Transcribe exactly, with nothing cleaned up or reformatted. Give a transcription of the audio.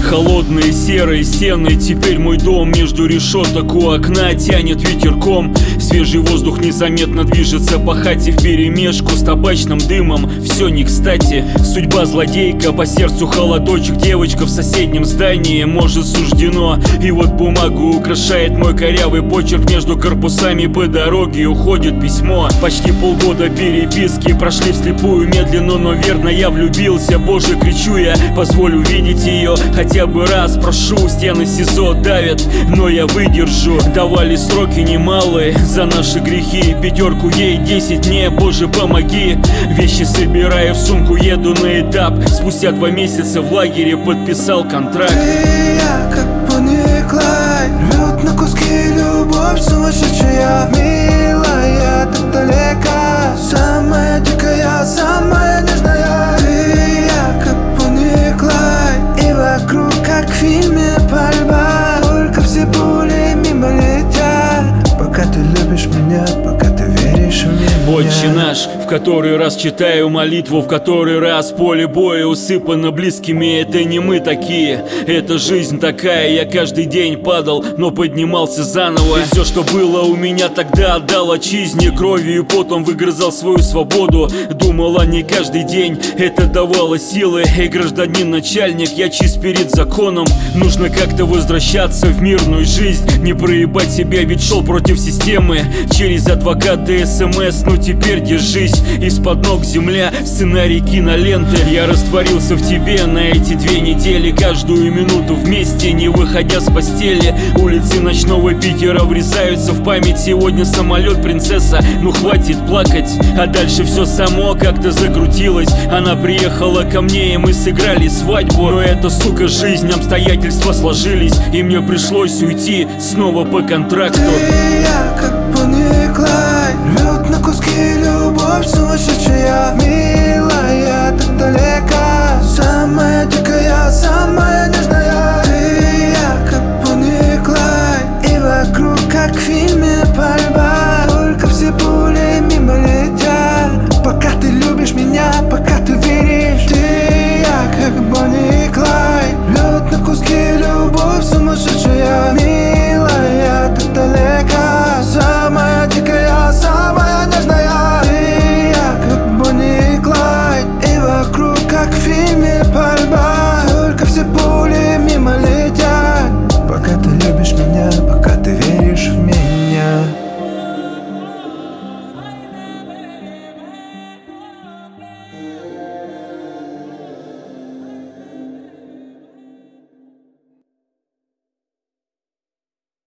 Холодные серые стены, теперь мой дом. Между решеток у окна тянет ветерком. Свежий воздух незаметно движется по хате вперемешку с табачным дымом. Все не кстати, судьба злодейка, по сердцу холодочек. Девочка в соседнем здании, может суждено. И вот бумагу украшает мой корявый почерк. Между корпусами по дороге уходит письмо. Почти полгода переписки прошли вслепую, медленно, но верно я влюбился. Боже, кричу я, позволь увидеть ее хотя бы раз, прошу. Стены СИЗО давят, но я выдержу. Давали сроки немалые за наши грехи. Пятерку ей, десять мне, Боже, помоги. Вещи собираю в сумку, еду на этап. Спустя два месяца в лагере подписал контракт. Ты и я, как Бонни и Клайд, рвет на куски любовь сумасшедшая. Милая, так далека, самая дикая, самая нежная. Ты и я, как Бонни и Клайд, и вокруг, как в фильме, пальба. Только все пули мимо летят. Пока ты любишь меня, пока ты веришь в меня. Отче наш, в который раз читаю молитву, в который раз поле боя усыпано близкими. Это не мы такие, это жизнь такая. Я каждый день падал, но поднимался заново. И все, что было у меня тогда, отдал отчизне. Кровью и потом выгрызал свою свободу. Думал о ней каждый день, это давало силы. Эй, гражданин начальник, я чист перед законом. Нужно как-то возвращаться в мирную жизнь, не проебать себя, ведь шел против системы. Через адвоката СМС, ну теперь держись. Из-под ног земля, сценарий киноленты. Я растворился в тебе на эти две недели. Каждую минуту вместе, не выходя с постели. Улицы ночного Питера врезаются в память. Сегодня самолет, принцесса, ну хватит плакать. А дальше все само как-то закрутилось. Она приехала ко мне, и мы сыграли свадьбу. Но эта, сука, жизнь, обстоятельства сложились, и мне пришлось уйти снова по контракту. Ты и я, как Бонни и Клайд, рвет на куски любовь сумасшедшая. Милая, так далека, самая дикая, самая нежная.